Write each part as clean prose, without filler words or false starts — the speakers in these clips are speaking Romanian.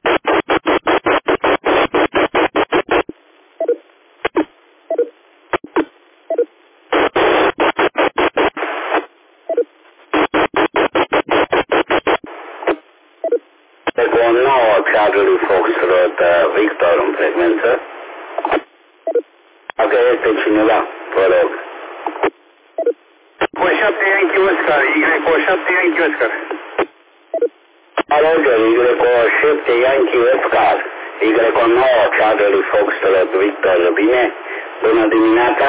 Cu o nouă Charlie Foxtrot Victor în frecvență. Dacă este cineva, vă rog. Cu 7 Yankee Oscar, Y cu 7 Yankee Oscar. Roger, Y cu 7 Yankee Oscar, Y cu 9 Charlie Foxtrot Victor, bine? Bună dimineața.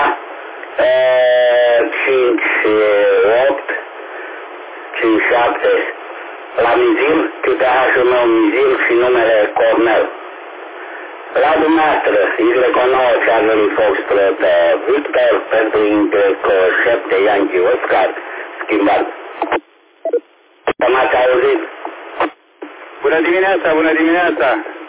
5, 8, 5, 7, la Mizil, QTH-ul meu Mizil și numele Cornel. La dumneavoastră, Y9 Charlie Foxtrot Victor pentru Y7 Yankee Oscar, schimbat. M-ați auzit? Bună dimineața, bună dimineața.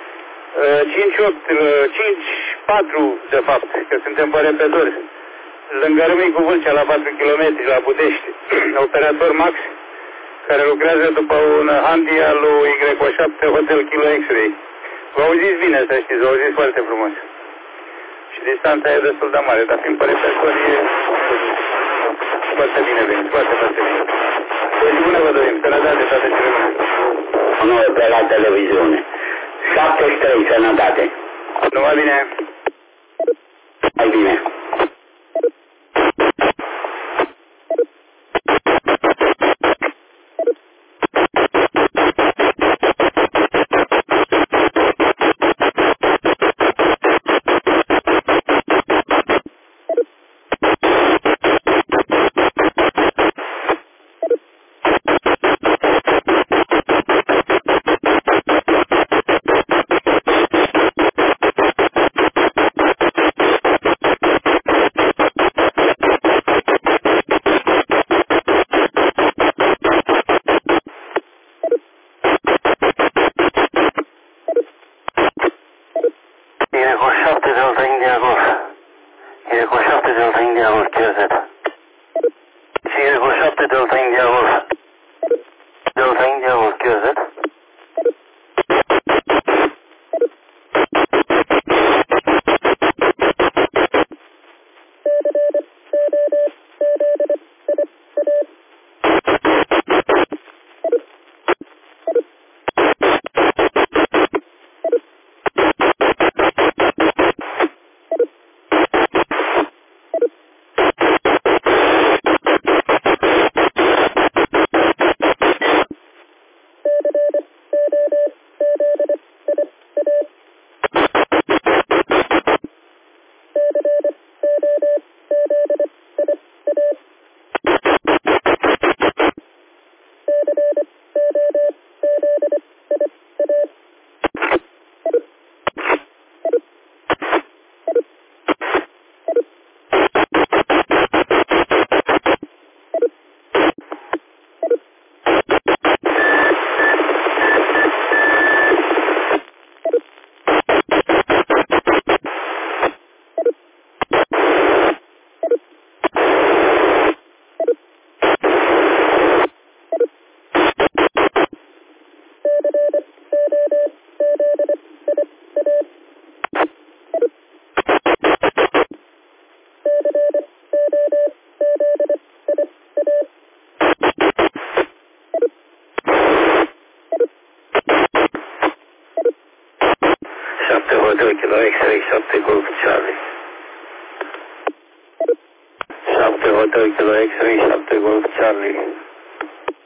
5-4 de fapt, că suntem pe repedori. Lângă Râmii cu Vâlcea la 4 km la Budești. Operator Max, care lucrează după un handy al lui Y7 Hotel Kilo X-Ray. Vă auziți bine, să știți, vă auziți foarte frumos. Și distanța e destul de mare, dar fiind pe repertori e foarte bine venit, foarte bine. Deci bună vă dorim, sănătate, toate cele bune. Nu pe la televiziune. 73, sănătate. Numai bine. Mai bine. Hotel Kilo X-Ray 7 Golf Charlie. 7 Hotel Kilo X-Ray 7 Golf Charlie.